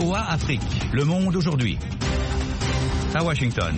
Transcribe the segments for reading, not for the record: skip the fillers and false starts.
VOA Afrique, Le Monde aujourd'hui. À Washington.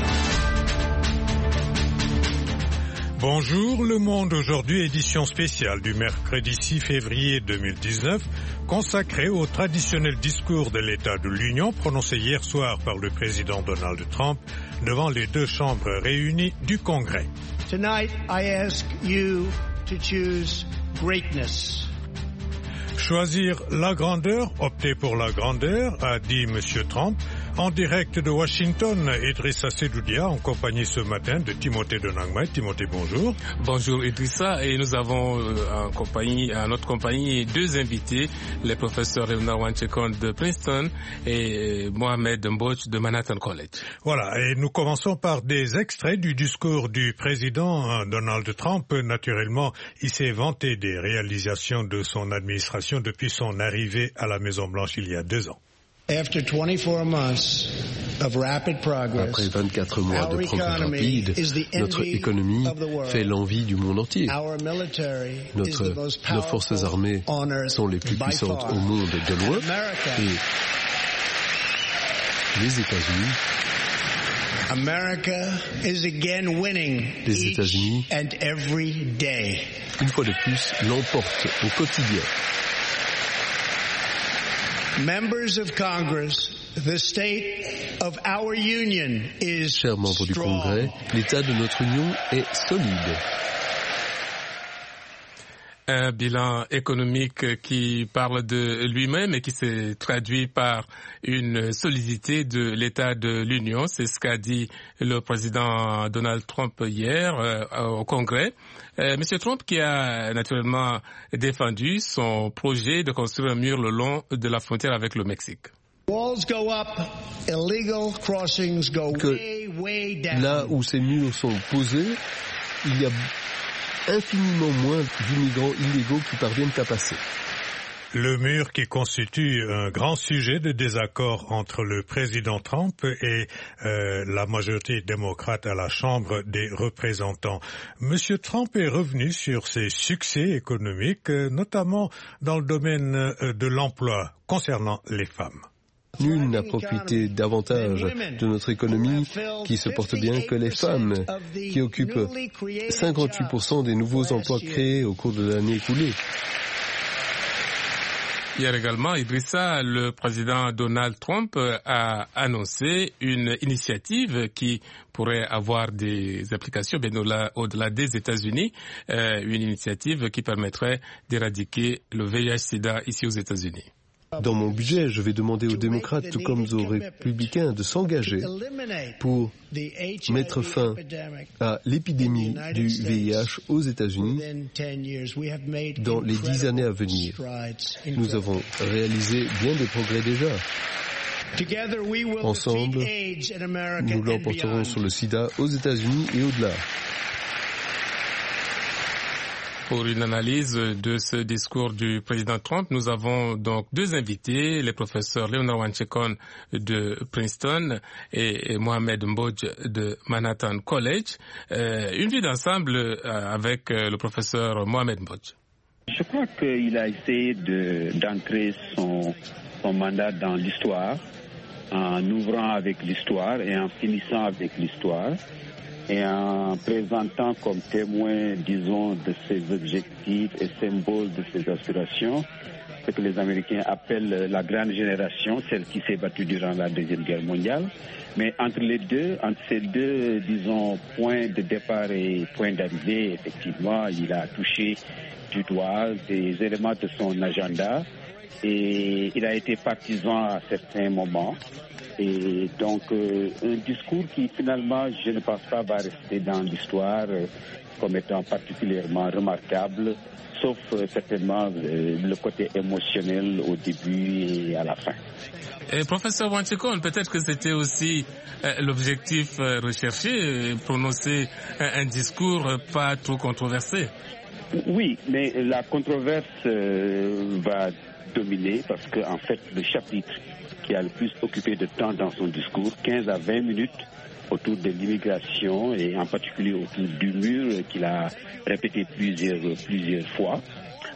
Bonjour, Le Monde aujourd'hui, édition spéciale du mercredi 6 février 2019, consacrée au traditionnel discours de l'État de l'Union prononcé hier soir par le président Donald Trump devant les deux chambres réunies du Congrès. Tonight, I ask you to choose greatness. Choisir la grandeur, opter pour la grandeur, a dit M. Trump. En direct de Washington, Idrissa Sedoudia, en compagnie ce matin de Timothée Denangmay. Timothée, bonjour. Bonjour Idrissa, et nous avons à notre compagnie deux invités, les professeurs Leonard Wanchekon de Princeton et Mohamed Mbodj de Manhattan College. Voilà, et nous commençons par des extraits du discours du président Donald Trump. Naturellement, il s'est vanté des réalisations de son administration depuis son arrivée à la Maison-Blanche il y a 2 ans. Après 24 mois de progrès rapide, notre économie fait l'envie du monde entier. Nos forces armées sont les plus puissantes au monde de loin et les États-Unis, une fois de plus, l'emportent au quotidien. Members of Congress, the state of our union is Chers membres du Congrès, l'état de notre union est solide. Un bilan économique qui parle de lui-même et qui s'est traduit par une solidité de l'état de l'Union. C'est ce qu'a dit le président Donald Trump hier au Congrès. Monsieur Trump qui a naturellement défendu son projet de construire un mur le long de la frontière avec le Mexique. Là où ces murs sont posés, il y a infiniment moins d'immigrants illégaux qui parviennent à passer. Le mur qui constitue un grand sujet de désaccord entre le président Trump et la majorité démocrate à la Chambre des représentants. Monsieur Trump est revenu sur ses succès économiques, notamment dans le domaine de l'emploi concernant les femmes. Nul n'a profité davantage de notre économie qui se porte bien que les femmes, qui occupent 58% des nouveaux emplois créés au cours de l'année écoulée. Hier également, Idrissa, le président Donald Trump a annoncé une initiative qui pourrait avoir des applications bien au-delà des États-Unis, une initiative qui permettrait d'éradiquer le VIH/SIDA ici aux États-Unis. Dans mon budget, je vais demander aux démocrates, tout comme aux républicains, de s'engager pour mettre fin à l'épidémie du VIH aux États-Unis dans les 10 années à venir. Nous avons réalisé bien des progrès déjà. Ensemble, nous l'emporterons sur le sida aux États-Unis et au-delà. Pour une analyse de ce discours du président Trump, nous avons donc deux invités, les professeurs Leonard Wanchekon de Princeton et Mohamed Mbodj de Manhattan College. Une vue d'ensemble avec le professeur Mohamed Mbodj. Je crois qu'il a essayé d'entrer son mandat dans l'histoire, en ouvrant avec l'histoire et en finissant avec l'histoire, et en présentant comme témoin, disons, de ses objectifs et symboles de ses aspirations, ce que les Américains appellent la grande génération, celle qui s'est battue durant la Deuxième Guerre mondiale. Mais entre ces deux, disons, points de départ et points d'arrivée, effectivement, il a touché du doigt des éléments de son agenda et il a été partisan à certains moments. Et donc, un discours qui, finalement, je ne pense pas va rester dans l'histoire comme étant particulièrement remarquable, sauf certainement le côté émotionnel au début et à la fin. Et professeur Wanchekon, peut-être que c'était aussi l'objectif recherché, prononcer un discours pas trop controversé. Oui, mais la controverse va dominer parce que, en fait, le chapitre qui a le plus occupé de temps dans son discours, 15 à 20 minutes autour de l'immigration et en particulier autour du mur qu'il a répété plusieurs fois,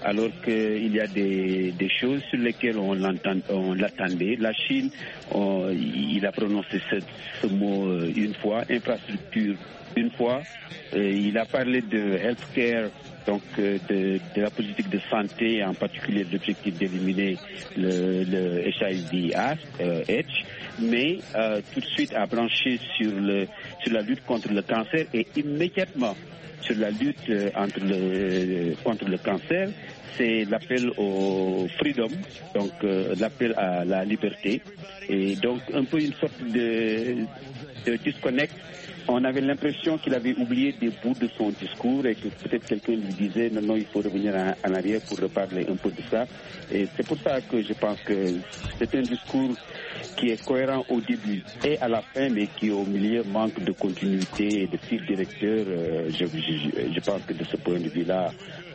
alors qu'il y a des choses sur lesquelles on l'attendait. La Chine, il a prononcé ce mot une fois, infrastructure une fois. Il a parlé de healthcare, donc de la politique de santé, en particulier l'objectif d'éliminer le HIV/AIDS, mais tout de suite a branché sur la lutte contre le cancer et immédiatement sur la lutte contre le cancer, c'est l'appel au freedom, donc l'appel à la liberté, et donc un peu une sorte de disconnect. On avait l'impression qu'il avait oublié des bouts de son discours et que peut-être quelqu'un lui disait non, il faut revenir en arrière pour reparler un peu de ça. Et c'est pour ça que je pense que c'est un discours qui est cohérent au début et à la fin, mais qui au milieu manque de continuité et de fil directeur. Je pense que de ce point de vue-là,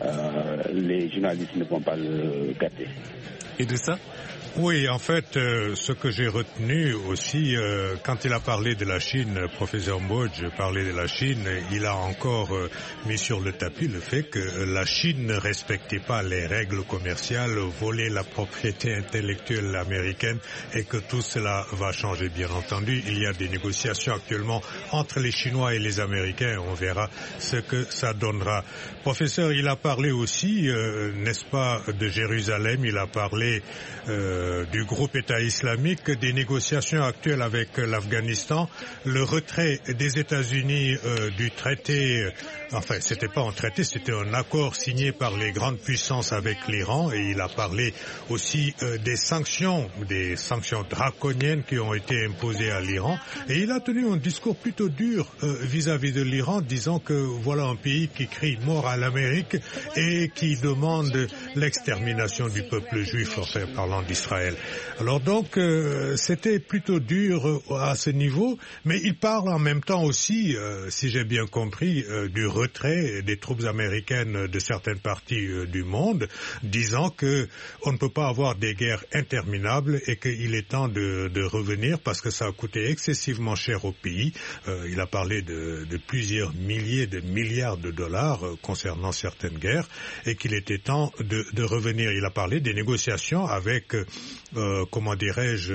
les journalistes ne vont pas le gâter. Et de ça ? Oui, en fait, ce que j'ai retenu aussi, quand il a parlé de la Chine, professeur Moj parlait de la Chine, il a encore mis sur le tapis le fait que la Chine ne respectait pas les règles commerciales, volait la propriété intellectuelle américaine et que tout cela va changer, bien entendu. Il y a des négociations actuellement entre les Chinois et les Américains, on verra ce que ça donnera. Professeur, il a parlé aussi, n'est-ce pas, de Jérusalem, il a parlé du groupe État islamique, des négociations actuelles avec l'Afghanistan, le retrait des États-Unis du traité, enfin c'était pas un traité, c'était un accord signé par les grandes puissances avec l'Iran, et il a parlé aussi des sanctions draconiennes qui ont été imposées à l'Iran, et il a tenu un discours plutôt dur vis-à-vis de l'Iran, disant que voilà un pays qui crie mort à l'Amérique et qui demande l'extermination du peuple juif, enfin parlant d'Israël. Alors donc, c'était plutôt dur à ce niveau, mais il parle en même temps aussi, si j'ai bien compris, du retrait des troupes américaines de certaines parties du monde, disant que on ne peut pas avoir des guerres interminables et qu'il est temps de revenir parce que ça a coûté excessivement cher au pays. Il a parlé de plusieurs milliers de milliards de dollars concernant certaines guerres et qu'il était temps de revenir. Il a parlé des négociations avec comment dirais-je,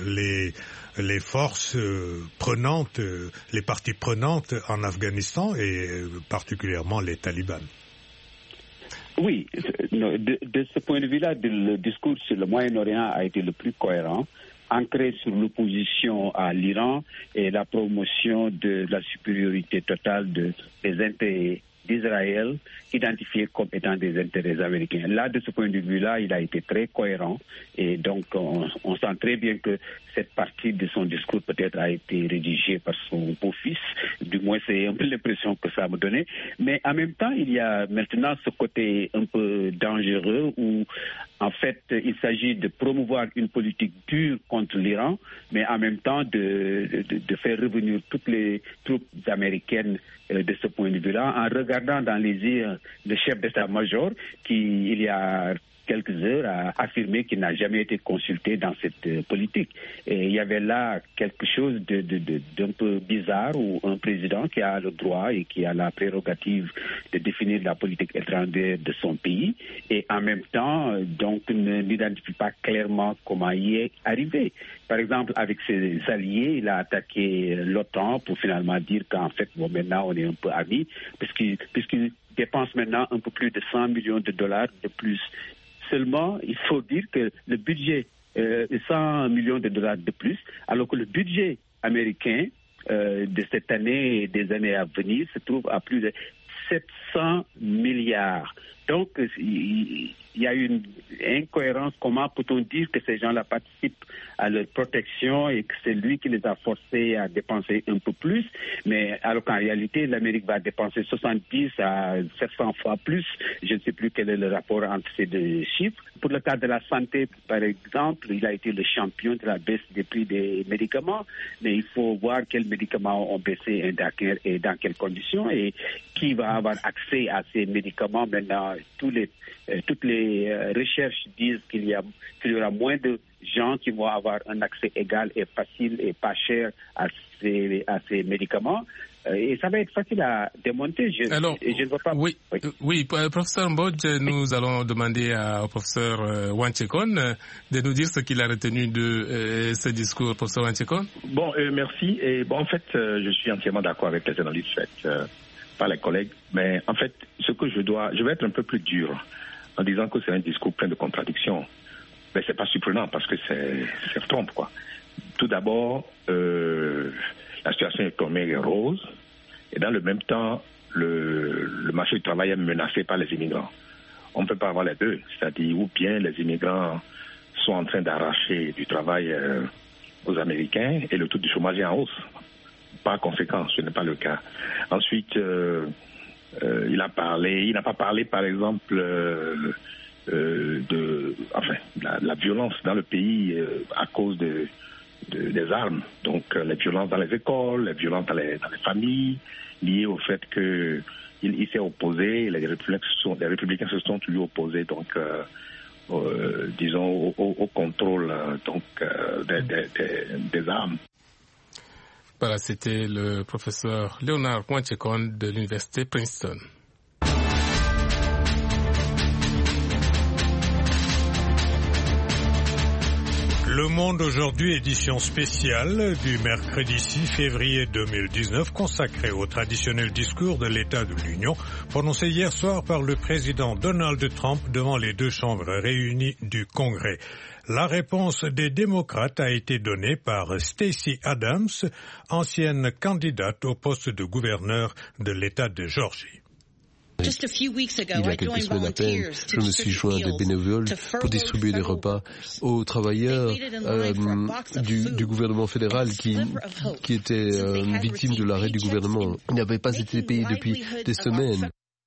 les forces prenantes, les parties prenantes en Afghanistan et particulièrement les talibans. Oui, de ce point de vue-là, le discours sur le Moyen-Orient a été le plus cohérent, ancré sur l'opposition à l'Iran et la promotion de la supériorité totale des intérêts d'Israël, identifiés comme étant des intérêts américains. Là, de ce point de vue-là, il a été très cohérent et donc on sent très bien que cette partie de son discours peut-être a été rédigée par son beau-fils. Du moins, c'est un peu l'impression que ça me donnait. Mais en même temps, il y a maintenant ce côté un peu dangereux où, en fait, il s'agit de promouvoir une politique dure contre l'Iran, mais en même temps de faire revenir toutes les troupes américaines de ce point de vue-là, en regardant dans les yeux le chef d'état-major qui, il y a quelques heures, a affirmé qu'il n'a jamais été consulté dans cette politique. Et il y avait là quelque chose d'un peu bizarre où un président qui a le droit et qui a la prérogative de définir la politique étrangère de son pays et en même temps, donc, n'identifie pas clairement comment y est arrivé. Par exemple, avec ses alliés, il a attaqué l'OTAN pour finalement dire qu'en fait, bon, maintenant, on est un peu amis, puisqu'il dépense maintenant un peu plus de 100 millions de dollars de plus. Seulement, il faut dire que le budget est 100 millions de dollars de plus, alors que le budget américain de cette année et des années à venir se trouve à plus de 700 milliards. Donc, il y a une incohérence. Comment peut-on dire que ces gens-là participent à leur protection et que c'est lui qui les a forcés à dépenser un peu plus, mais alors qu'en réalité, l'Amérique va dépenser 70 à 700 fois plus. Je ne sais plus quel est le rapport entre ces deux chiffres. Pour le cas de la santé, par exemple, il a été le champion de la baisse des prix des médicaments, mais il faut voir quels médicaments ont baissé et dans quelles conditions et qui va avoir accès à ces médicaments maintenant. toutes les recherches disent qu'il y aura moins de gens qui vont avoir un accès égal et facile et pas cher à ces médicaments. Et ça va être facile à démonter. Je ne vois pas. Oui, professeur Mbodj, nous allons demander au professeur Wanchekon de nous dire ce qu'il a retenu de ce discours. Professeur Wanchekon. Bon, merci. Et en fait, je suis entièrement d'accord avec les analyses faites par les collègues. Mais en fait, je vais être un peu plus dur en disant que c'est un discours plein de contradictions. Mais c'est pas surprenant parce que c'est Trump, quoi. Tout d'abord, la situation économique est rose et dans le même temps, le marché du travail est menacé par les immigrants. On ne peut pas avoir les deux, c'est-à-dire ou bien les immigrants sont en train d'arracher du travail aux Américains et le taux du chômage est en hausse. Par conséquent, ce n'est pas le cas. Ensuite, il n'a pas parlé, par exemple, la violence dans le pays à cause des armes. Donc, les violences dans les écoles, les violences dans les familles, liées au fait qu'il s'est opposé, les républicains se sont toujours opposés, donc, disons, au contrôle des armes. Voilà, c'était le professeur Leonard Wanchekon de l'université Princeton. Le Monde aujourd'hui, édition spéciale du mercredi 6 février 2019, consacrée au traditionnel discours de l'État de l'Union, prononcé hier soir par le président Donald Trump devant les deux chambres réunies du Congrès. La réponse des démocrates a été donnée par Stacey Abrams, ancienne candidate au poste de gouverneur de l'État de Géorgie. Il y a quelques semaines à peine, je me suis joint à des bénévoles pour distribuer des repas aux travailleurs du gouvernement fédéral qui étaient victimes de l'arrêt du gouvernement. Ils n'avaient pas été payés depuis des semaines.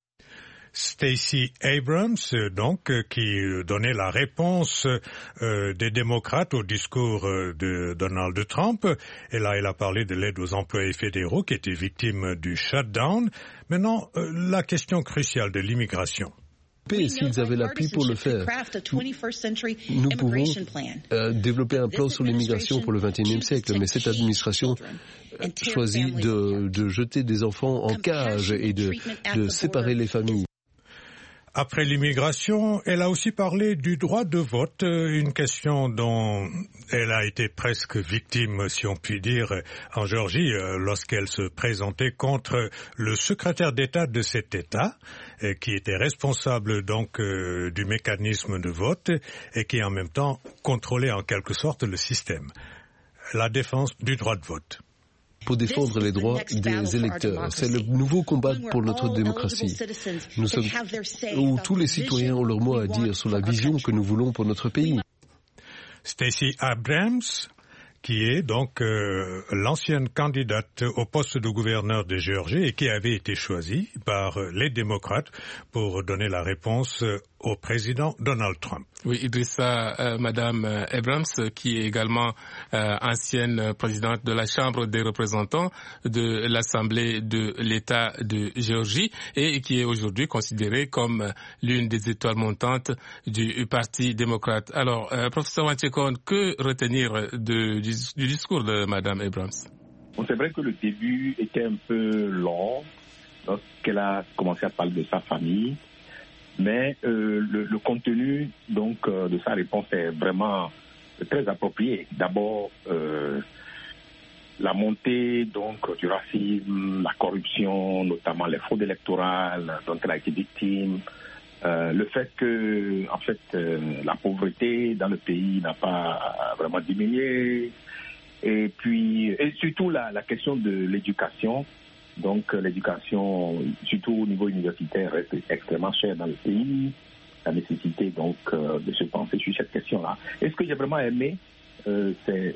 Stacey Abrams, donc, qui donnait la réponse des démocrates au discours de Donald Trump. Et là, elle a parlé de l'aide aux employés fédéraux qui étaient victimes du shutdown. Maintenant, la question cruciale de l'immigration. S'ils avaient l'appui pour le faire, nous pouvons développer un plan sur l'immigration pour le XXIe siècle, mais cette administration choisit de jeter des enfants en cage et de séparer les familles. Après l'immigration, elle a aussi parlé du droit de vote, une question dont elle a été presque victime, si on peut dire, en Géorgie, lorsqu'elle se présentait contre le secrétaire d'État de cet État, qui était responsable donc du mécanisme de vote et qui en même temps contrôlait en quelque sorte le système. La défense du droit de vote. Pour défendre les droits des électeurs. C'est le nouveau combat pour notre démocratie. Nous sommes où tous les citoyens ont leur mot à dire sur la vision que nous voulons pour notre pays. Stacey Abrams, qui est donc l'ancienne candidate au poste de gouverneur de Géorgie et qui avait été choisie par les démocrates pour donner la réponse au président Donald Trump. Oui, Idrissa, Madame Abrams, qui est également ancienne présidente de la Chambre des représentants de l'Assemblée de l'État de Géorgie et qui est aujourd'hui considérée comme l'une des étoiles montantes du Parti démocrate. Alors, professeur Wanchekon, que retenir du discours de Madame Abrams? Bon, c'est vrai que le début était un peu long lorsqu'elle a commencé à parler de sa famille. Mais le contenu donc de sa réponse est vraiment très approprié. D'abord, la montée donc du racisme, la corruption, notamment les fraudes électorales dont elle a été victime, le fait que en fait la pauvreté dans le pays n'a pas vraiment diminué, et surtout la question de l'éducation. Donc l'éducation, surtout au niveau universitaire, reste extrêmement chère dans le pays. La nécessité donc de se pencher sur cette question-là. Et ce que j'ai vraiment aimé, c'est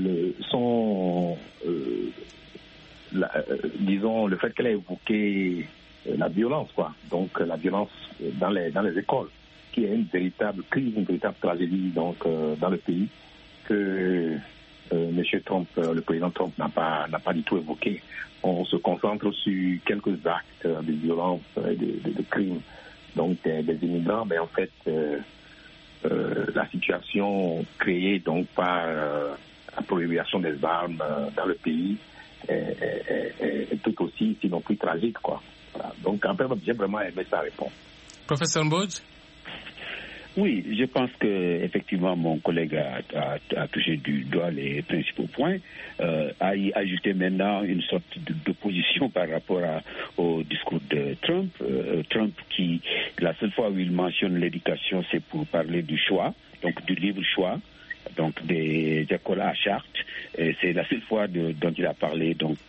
disons le fait qu'elle ait évoqué la violence, quoi. Donc la violence dans les écoles, qui est une véritable crise, une véritable tragédie donc dans le pays que Monsieur Trump, le président Trump n'a pas du tout évoqué. On se concentre sur quelques actes de violence et de crimes donc des immigrants, mais en fait, la situation créée donc par la prolifération des armes dans le pays est tout aussi, sinon plus tragique, quoi. Voilà. Donc, en fait, j'ai vraiment aimé sa réponse. Professeur Mbodj? Oui, je pense que effectivement mon collègue a touché du doigt les principaux points, a y ajouté maintenant une sorte d'opposition par rapport au discours de Trump. Trump qui, la seule fois où il mentionne l'éducation, c'est pour parler du choix, donc du libre choix, donc des écoles à charte. C'est la seule fois dont il a parlé donc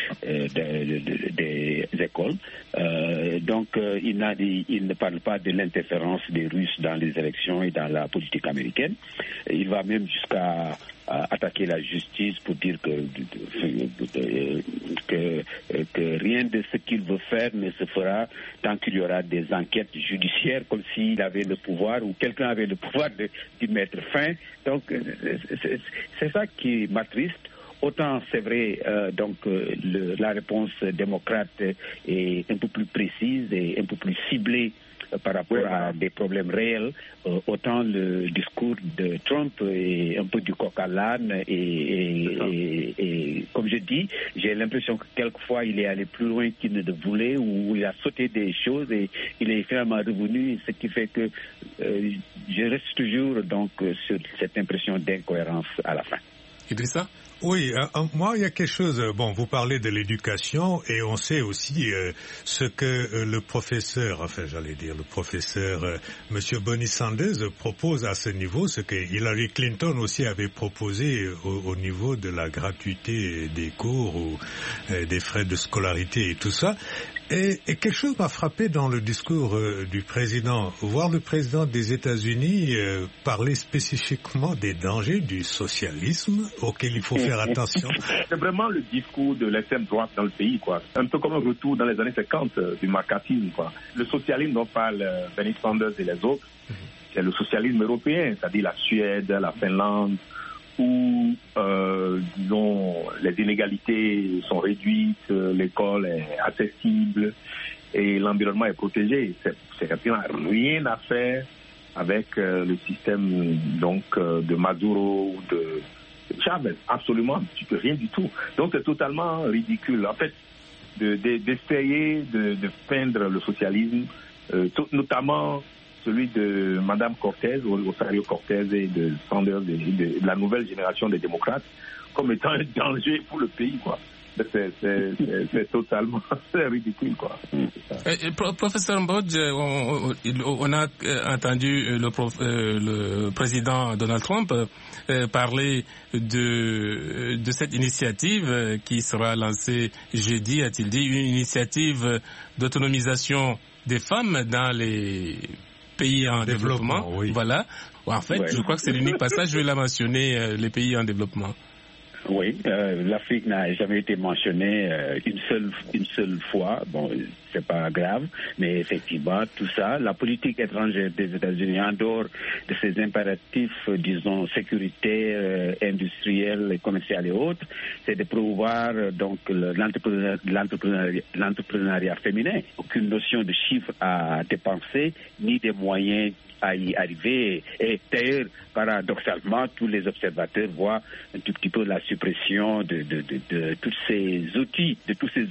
des écoles. Il ne parle pas de l'interférence des Russes dans les élections et dans la politique américaine. Il va même jusqu'à attaquer la justice pour dire que rien de ce qu'il veut faire ne se fera tant qu'il y aura des enquêtes judiciaires, comme s'il avait le pouvoir ou quelqu'un avait le pouvoir d'y mettre fin. Donc c'est ça qui m'attriste. Autant c'est vrai, la réponse démocrate est un peu plus précise et un peu plus ciblée par rapport à des problèmes réels, autant le discours de Trump est un peu du coq à l'âne et comme je dis, j'ai l'impression que quelquefois il est allé plus loin qu'il ne le voulait, ou il a sauté des choses et il est finalement revenu, ce qui fait que je reste toujours donc sur cette impression d'incohérence à la fin. Idrissa? Oui, moi il y a quelque chose, vous parlez de l'éducation et on sait aussi ce que le professeur Monsieur Bernie Sanders propose à ce niveau, ce que Hillary Clinton aussi avait proposé au niveau de la gratuité des cours ou des frais de scolarité et tout ça. Et quelque chose m'a frappé dans le discours du président, voir le président des États-Unis parler spécifiquement des dangers du socialisme auquel il faut faire attention. C'est vraiment le discours de l'extrême droite dans le pays, quoi. Un peu comme un retour dans les années 50 du macartisme, quoi. Le socialisme dont parle Bernie Sanders et les autres, c'est le socialisme européen, c'est-à-dire la Suède, la Finlande, où, disons, les inégalités sont réduites, l'école est accessible et l'environnement est protégé. C'est rien à faire avec le système donc de Maduro ou de Chavez. Absolument, rien du tout. Donc c'est totalement ridicule. En fait, d'essayer de peindre le socialisme, notamment celui de Madame Cortez, Rosario Cortez et de Sanders, de la nouvelle génération des démocrates, comme étant un danger pour le pays, quoi. C'est totalement ridicule, quoi. Professeur Mbodj, on a entendu le président Donald Trump parler de cette initiative qui sera lancée jeudi, a-t-il dit, une initiative d'autonomisation des femmes dans les pays en développement. Oui. Voilà. En fait, je crois que c'est l'unique passage, je vais la mentionner, les pays en développement. Oui, l'Afrique n'a jamais été mentionnée une seule fois. Bon, c'est pas grave, mais effectivement, tout ça, la politique étrangère des États-Unis, en dehors de ces impératifs, disons, sécurité industrielle, commerciale et autres, c'est de promouvoir donc l'entrepreneuriat féminin. Aucune notion de chiffre à dépenser, ni des moyens à y arriver. Et d'ailleurs, paradoxalement, tous les observateurs voient un tout petit peu la suppression de tous ces outils,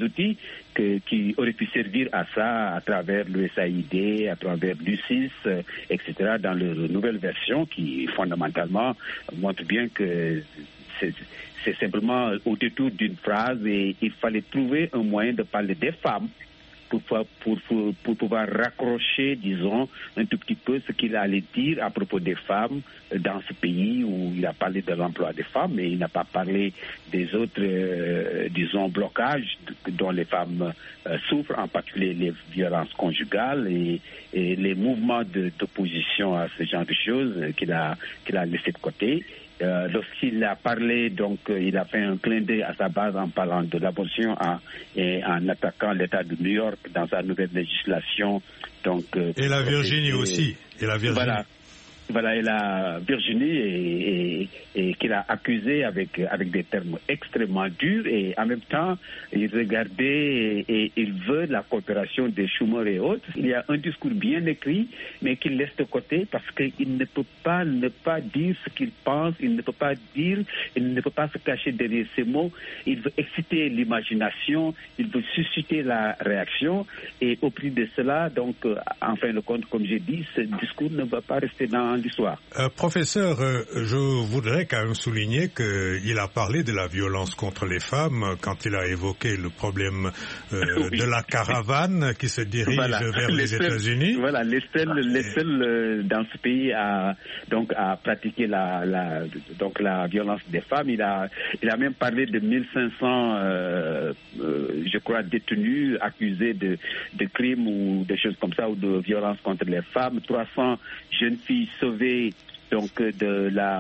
qui auraient pu servir à ça à travers l'USAID, à travers l'UCIS, etc., dans leur nouvelle version qui fondamentalement montre bien que c'est simplement au détour d'une phrase et il fallait trouver un moyen de parler des femmes pour pouvoir raccrocher, disons, un tout petit peu ce qu'il allait dire à propos des femmes dans ce pays où il a parlé de l'emploi des femmes, mais il n'a pas parlé des autres, disons, blocages dont les femmes souffrent, en particulier les violences conjugales et les mouvements d'opposition à ce genre de choses qu'il a laissé de côté. Lorsqu'il a parlé, donc, il a fait un clin d'œil à sa base en parlant de l'abolition et en attaquant l'État de New York dans sa nouvelle législation. Donc, et la Virginie aussi. Et la Virginie. Voilà. Voilà, et la Virginie et qu'il a accusé avec des termes extrêmement durs, et en même temps il regardait et il veut la coopération des Schumer et autres. Il y a un discours bien écrit mais qu'il laisse de côté parce qu'il ne peut pas ne pas dire ce qu'il pense, il ne peut pas se cacher derrière ces mots. Il veut exciter l'imagination, il veut susciter la réaction, et au prix de cela, donc en fin de compte, comme j'ai dit, ce discours ne va pas rester dans l'histoire. Professeur, je voudrais quand même souligner qu'il a parlé de la violence contre les femmes quand il a évoqué le problème de la caravane qui se dirige vers les États-Unis. Voilà, les seuls dans ce pays à pratiquer la violence des femmes. Il a même parlé de 1500 je crois détenus accusés de crimes ou des choses comme ça, ou de violence contre les femmes, 300 jeunes filles sauvées donc de la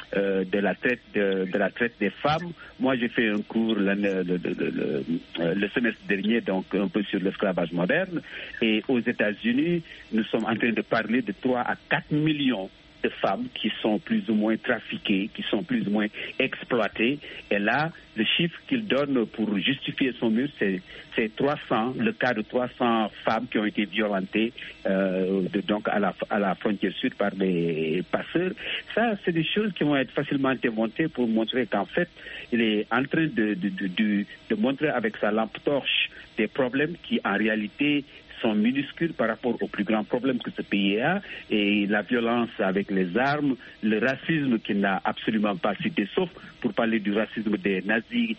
traite des femmes. Moi, j'ai fait un cours le semestre dernier, donc un peu sur l'esclavage moderne. Et aux États-Unis, nous sommes en train de parler de 3 à 4 millions de femmes qui sont plus ou moins trafiquées, qui sont plus ou moins exploitées. Et là, le chiffre qu'il donne pour justifier son mur, c'est 300, le cas de 300 femmes qui ont été violentées donc à la frontière sud par des passeurs. Ça, c'est des choses qui vont être facilement démontées pour montrer qu'en fait, il est en train de montrer avec sa lampe torche des problèmes qui, en réalité, sont minuscules par rapport aux plus grands problèmes que ce pays a, et la violence avec les armes, le racisme qu'il n'a absolument pas cité, sauf pour parler du racisme des nazis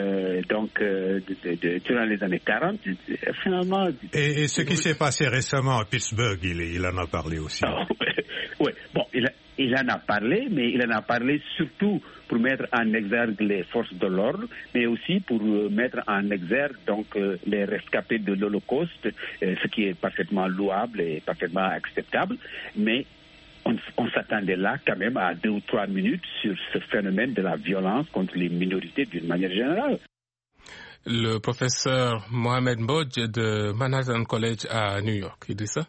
durant les années 40. Finalement, et ce qui s'est passé récemment à Pittsburgh, il en a parlé aussi. Oui, bon, il en a parlé, mais il en a parlé surtout pour mettre en exergue les forces de l'ordre, mais aussi pour mettre en exergue donc les rescapés de l'Holocauste, ce qui est parfaitement louable et parfaitement acceptable. Mais on s'attendait là quand même à 2 ou 3 minutes sur ce phénomène de la violence contre les minorités d'une manière générale. Le professeur Mohamed Mbodj de Manhattan College à New York, il dit ça?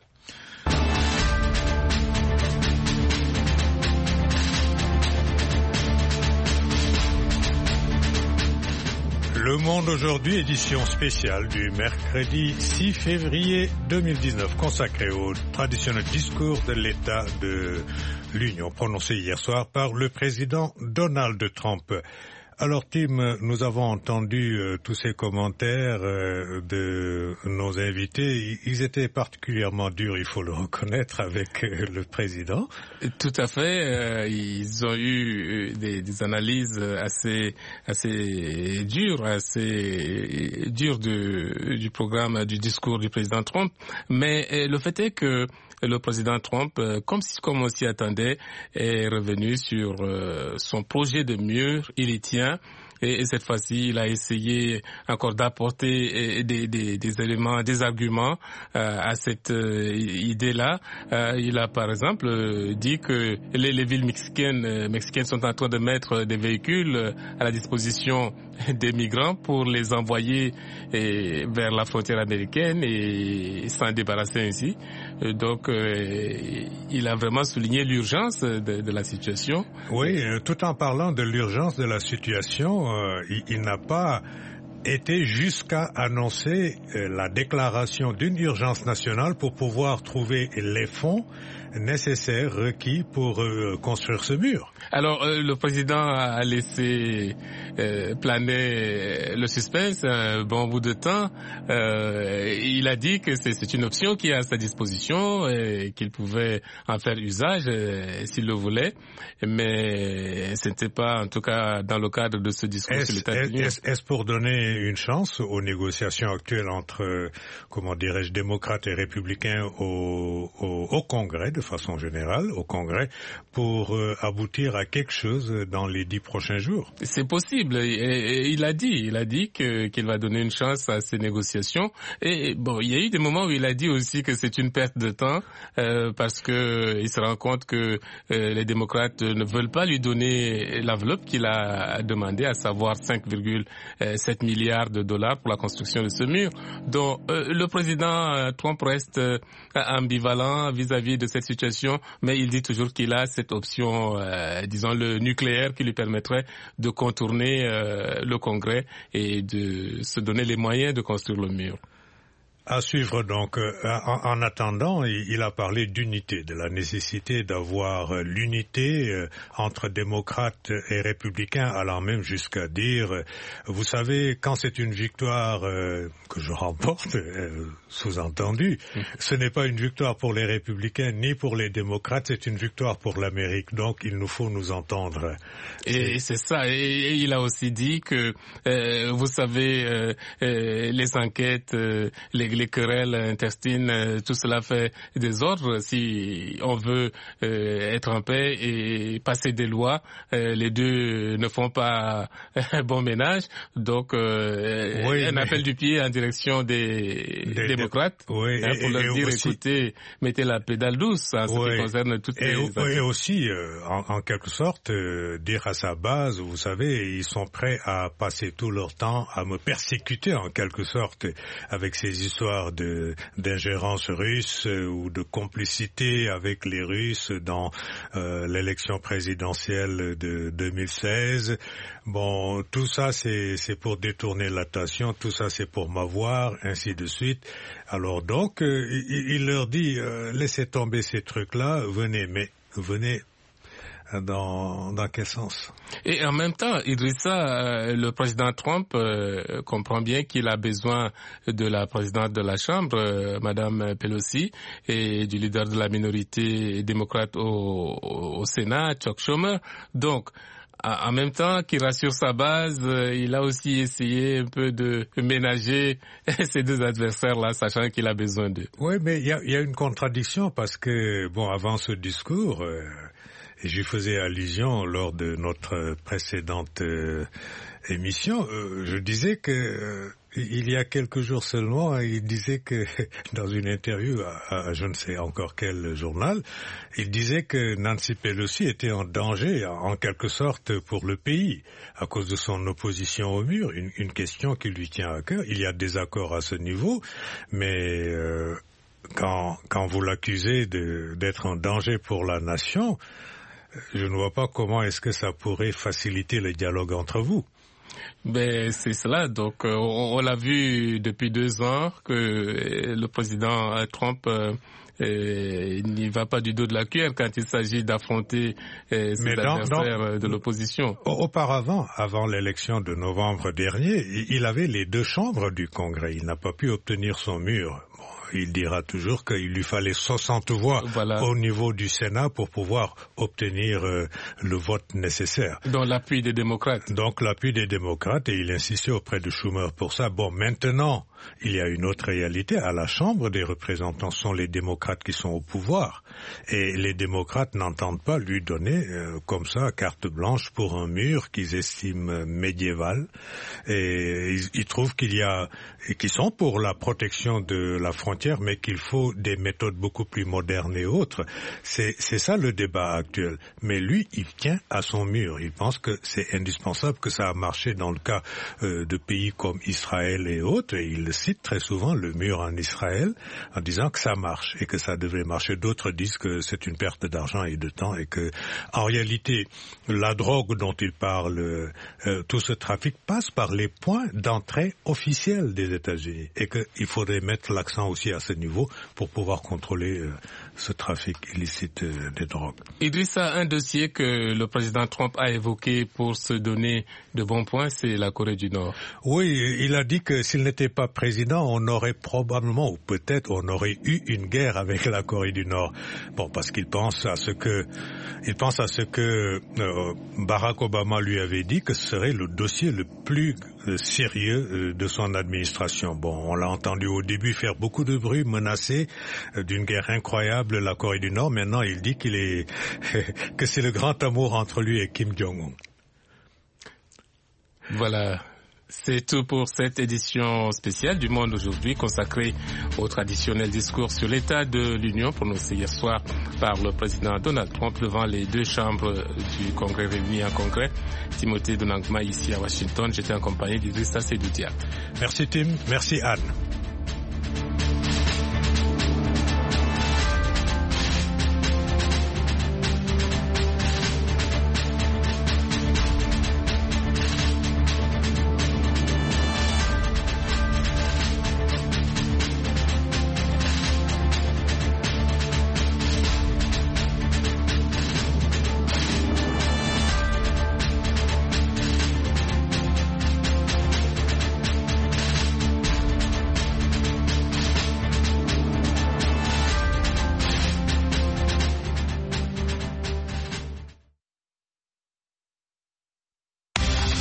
Le Monde aujourd'hui, édition spéciale du mercredi 6 février 2019, consacrée au traditionnel discours de l'État de l'Union prononcé hier soir par le président Donald Trump. Alors Tim, nous avons entendu tous ces commentaires de nos invités. Ils étaient particulièrement durs, il faut le reconnaître, avec le président. Tout à fait. Ils ont eu des analyses assez dures du programme, du discours du président Trump. Mais le fait est que le président Trump, comme on s'y attendait, est revenu sur son projet de mur. Il y tient. Et cette fois-ci, il a essayé encore d'apporter des éléments, des arguments à cette idée-là. Il a par exemple dit que les villes mexicaines sont en train de mettre des véhicules à la disposition des migrants pour les envoyer vers la frontière américaine et s'en débarrasser ainsi. Donc, il a vraiment souligné l'urgence de la situation. Oui, tout en parlant de l'urgence de la situation, il n'a pas été jusqu'à annoncer la déclaration d'une urgence nationale pour pouvoir trouver les fonds nécessaires requis pour construire ce mur. Alors, le président a laissé planer le suspense un bon bout de temps. Il a dit que c'est une option qui est à sa disposition et qu'il pouvait en faire usage s'il le voulait. Mais ce n'était pas, en tout cas, dans le cadre de ce discours sur l'État de l'Union. Est-ce pour donner une chance aux négociations actuelles entre, démocrates et républicains au Congrès, de façon générale, au Congrès, pour aboutir à quelque chose dans les 10 prochains jours? C'est possible. Et il a dit qu'il va donner une chance à ces négociations. Et bon, il y a eu des moments où il a dit aussi que c'est une perte de temps parce que il se rend compte que les démocrates ne veulent pas lui donner l'enveloppe qu'il a demandé, à savoir 5,7 milliards milliards de dollars pour la construction de ce mur. Donc le président Trump reste ambivalent vis-à-vis de cette situation, mais il dit toujours qu'il a cette option, disons le nucléaire, qui lui permettrait de contourner le Congrès et de se donner les moyens de construire le mur. À suivre donc. En attendant, il a parlé d'unité, de la nécessité d'avoir l'unité entre démocrates et républicains, allant même jusqu'à dire, vous savez, quand c'est une victoire que je remporte, sous-entendu, ce n'est pas une victoire pour les républicains ni pour les démocrates, c'est une victoire pour l'Amérique. Donc il nous faut nous entendre. Et c'est ça. Et il a aussi dit que, vous savez, les enquêtes, les querelles intestines, tout cela fait des ordres. Si on veut être en paix et passer des lois, les deux ne font pas bon ménage. Donc, un appel du pied en direction des démocrates, pour leur dire, aussi, écoutez, mettez la pédale douce en ce qui concerne toutes les affaires. Et aussi, en quelque sorte, dire à sa base, vous savez, ils sont prêts à passer tout leur temps à me persécuter en quelque sorte avec ces histoires d'ingérence russe ou de complicité avec les Russes dans l'élection présidentielle de 2016. Bon, tout ça c'est pour détourner l'attention, tout ça c'est pour m'avoir, ainsi de suite. Alors donc, il leur dit, laissez tomber ces trucs-là, venez, mais venez. Dans quel sens? Et en même temps, Idrissa, le président Trump comprend bien qu'il a besoin de la présidente de la Chambre, Madame Pelosi, et du leader de la minorité démocrate au Sénat, Chuck Schumer. Donc, en même temps qu'il rassure sa base, il a aussi essayé un peu de ménager ses deux adversaires-là, sachant qu'il a besoin d'eux. Oui, mais il y a une contradiction parce que, bon, avant ce discours, et j'y faisais allusion lors de notre précédente émission, je disais que il y a quelques jours seulement, il disait que dans une interview à je ne sais encore quel journal, il disait que Nancy Pelosi était en danger, en quelque sorte, pour le pays, à cause de son opposition au mur, une question qui lui tient à cœur. Il y a des accords à ce niveau, mais quand vous l'accusez d'être en danger pour la nation, je ne vois pas comment est-ce que ça pourrait faciliter le dialogue entre vous. Ben, c'est cela. Donc, on l'a vu depuis 2 ans que le président Trump n'y va pas du dos de la cuillère quand il s'agit d'affronter ses adversaires de l'opposition. Auparavant, avant l'élection de novembre dernier, il avait les 2 chambres du Congrès. Il n'a pas pu obtenir son mur. Bon, il dira toujours qu'il lui fallait 60 voix au niveau du Sénat pour pouvoir obtenir le vote nécessaire. Donc l'appui des démocrates. Donc l'appui des démocrates, et il insistait auprès de Schumer pour ça. Bon, maintenant, il y a une autre réalité. À la Chambre des représentants, ce sont les démocrates qui sont au pouvoir. Et les démocrates n'entendent pas lui donner comme ça carte blanche pour un mur qu'ils estiment médiéval. Et ils trouvent qu'ils sont pour la protection de la frontière, mais qu'il faut des méthodes beaucoup plus modernes et autres. C'est ça le débat actuel. Mais lui, il tient à son mur. Il pense que c'est indispensable, que ça a marché dans le cas de pays comme Israël et autres. Et il cite très souvent le mur en Israël en disant que ça marche et que ça devrait marcher. D'autres disent que c'est une perte d'argent et de temps et que, en réalité, la drogue dont il parle, tout ce trafic passe par les points d'entrée officiels des États-Unis et qu'il faudrait mettre l'accent aussi à ce niveau pour pouvoir contrôler ce trafic illicite des drogues. Idrissa, un dossier que le président Trump a évoqué pour se donner de bons points, c'est la Corée du Nord. Oui, il a dit que s'il n'était pas président, on aurait probablement, ou peut-être, on aurait eu une guerre avec la Corée du Nord. Bon, parce qu'il pense à ce que Barack Obama lui avait dit que ce serait le dossier le plus sérieux de son administration. Bon, on l'a entendu au début faire beaucoup de bruit, menacer d'une guerre incroyable la Corée du Nord. Maintenant, il dit que c'est le grand amour entre lui et Kim Jong-un. Voilà. C'est tout pour cette édition spéciale du Monde aujourd'hui consacrée au traditionnel discours sur l'état de l'Union prononcé hier soir par le président Donald Trump devant les deux chambres du Congrès réunies en Congrès. Timothée Donangma ici à Washington, j'étais en compagnie d'Idrissa Seydou Diatta. Merci Tim, merci Anne.